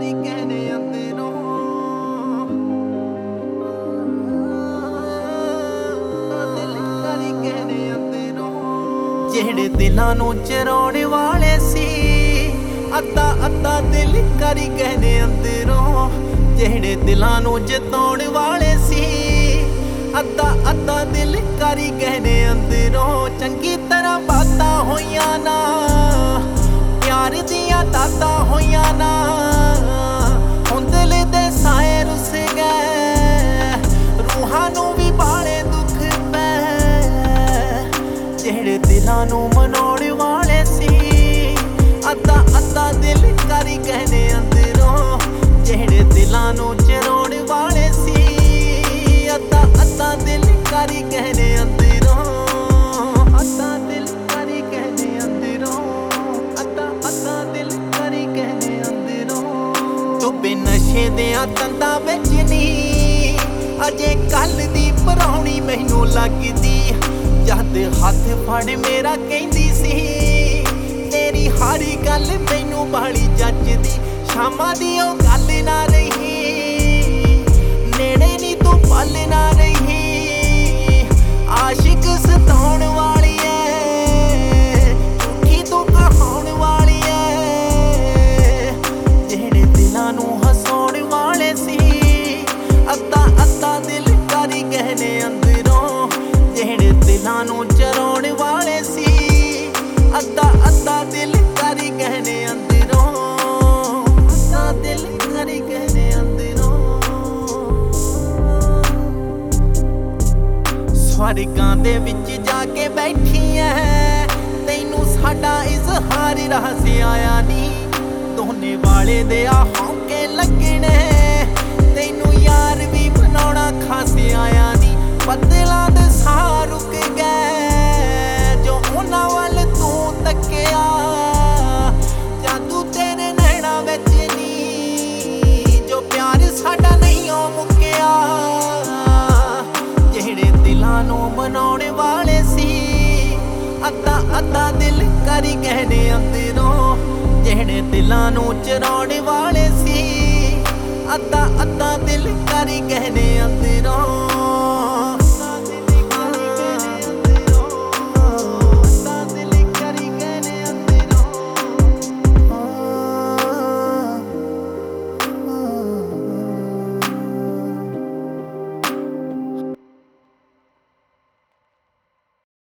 ਕਰੀ ਕਹਿਣੇ ਅੰਦਰੋਂ ਦਿਲ ਕਰੀ ਕਹਿਣੇ ਅੰਦਰੋਂ ਜਿਹੜੇ ਦਿਲਾਂ ਨੂੰ ਚਰਾਉਣ ਵਾਲੇ ਸੀ ਅੱਧਾ ਅੱਧਾ ਦਿਲ ਕਰੀ ਕਹਿਣੇ ਅੰਦਰੋਂ ਜਿਹੜੇ ਦਿਲਾਂ ਨੂੰ ਜਿਤਾਉਣ ਵਾਲੇ ਸੀ ਅੱਧਾ ਅੱਧਾ ਦਿਲ ਕਰੀ ਕਹਿਣੇ ਅੰਦਰੋਂ ਚੰਗੀ ਤਰ੍ਹਾਂ ਬਾਤਾਂ ਹੋਈਆਂ ਨਾ ਪਿਆਰ ਦੀਆਂ ਦਾਤਾਂ ਹੋਈਆਂ ਨਾ ਹੁਣ ਦਿਲ ਦੇ ਸਾਏ ਰੁੱਸ ਗਏ ਰੂਹਾਂ ਨੂੰ ਵੀ ਬਾਲੇ ਦੁੱਖ ਪੈ ਜਿਹੜੇ ਦਿਲਾਂ ਨੂੰ ਮਨਾਉਣ ਵਾਲੇ ਸੀ ਅੱਧਾ ਅੱਧਾ ਦਿਲ ਕਰੀ ਕਹਿਣੇ ਅੰਦਰੋਂ ਜਿਹੜੇ ਦਿਲਾਂ ਨੂੰ ਚਰਾਉਣ ਵਾਲੇ ਸੀ ਅੱਧਾ ਅੱਧਾ ਦਿਲ ਕਰੀ ਕਹਿਣੇ ਅੰਦਰੋਂ ਅੱਧਾ ਦਿਲ ਕਰੀ ਕਹਿਣੇ ਅੰਦਰੋਂ ਅੱਧਾ ਅੱਧਾ ਦਿਲ ਕਰੀ ਕਹਿਣੇ ਅੰਦਰੋਂ ਡੁੱਬੇ ਨਸ਼ੇ ਦਿਆਂ ਤੰਦਾਂ ਵਿੱਚ ਨੀ ਅਜੇ ਕੱਲ ਦੀ ਪਰਾਉਣੀ ਮੈਨੂੰ ਲੱਗਦੀ ਜਦ ਹੱਥ ਫੜ ਮੇਰਾ ਕਹਿੰਦੀ ਸੀ ਤੇਰੀ ਹਰ ਗੱਲ ਮੈਨੂੰ ਬਾਲੀ ਜੱਚਦੀ ਸ਼ਾਮਾਂ ਦੀ ਉਹ ਗੱਲ ਨਾ ਰਹੀ ਨੇੜੇ ਨੀ ਤੂੰ ਪਲ ਨਾ ਰਹੀ ਆਸ਼ਿਕ ਸਤਾਉਣ ਵਾਲੀ ਐ ਝੂਠੀ ਤੂੰ ਕਹਾਉਣ ਵਾਲੀ ਐ ਜਿਹੜੇ ਦਿਲਾਂ ਨੂੰ ਹਸਾਉਣ ਵਾਲੇ ਸੀ ਅੱਧਾ ਅੱਧਾ ਦਿਲ ਕਰੀ ਕਹਿਣੇ ਅੰਦਰੋਂ ਜਿਹੜੇ ਦਿਲਾਂ ਨੂੰ ਚਰਾਉਣ ਵਾਲੇ ਸੀ ਅੱਧਾ ਅੱਧਾ ਦਿਲ ਕਰੀ ਕਹਿਣੇ ਅੰਦਰੋਂ ਅੱਧਾ ਦਿਲ ਕਰੀ ਕਹਿਣੇ ਅੰਦਰੋਂ ਸਵਰਗਾਂ ਦੇ ਵਿੱਚ ਜਾ ਕੇ ਬੈਠੀ ਐ ਤੈਨੂੰ ਸਾਡਾ ਇਜ਼ਹਾਰ ਰਹੱਸ ਆਇਆ ਨੀ ਦੋਨੇ ਵਾਲੇ ਦੇ ਆ ਹੌਕੇ ਲੱਗਣੇ ਤੈਨੂੰ ਯਾਰ ਵੀ ਬਣਾਉਣਾ ਖਾਸ ਆਇਆ ਨੀ ਬੱਦਲਾਂ ਦੇ ਸਾਹ ਰੁਕ ਗਏ ਜੋ ਉਹਨਾਂ ਵੱਲ ਤੂੰ ਤੱਕਿਆ ਜਾਦੂ ਤੇਰੇ ਨੈਣਾ ਵਿੱਚ ਨੀ ਜੋ ਪਿਆਰ ਸਾਡਾ ਨਹੀਂ ਉਹ ਮੁੱਕਿਆ ਜਿਹੜੇ ਦਿਲਾਂ ਨੂੰ ਮਨਾਉਣ ਵਾਲੇ ਸੀ ਅੱਧਾ ਅੱਧਾ ਦਿਲ ਕਰੀ ਕਹਿਣੇ ਅੰਦਰੋਂ ਜਿਹੜੇ ਦਿਲਾਂ ਨੂੰ ਚਰਾਉਣ ਵਾਲੇ ਸੀ ਅੱਧਾ ਅੱਧਾ ਦਿਲ ਕਰੀ ਕਹਿਣੇ ਅੰਦਰੋਂ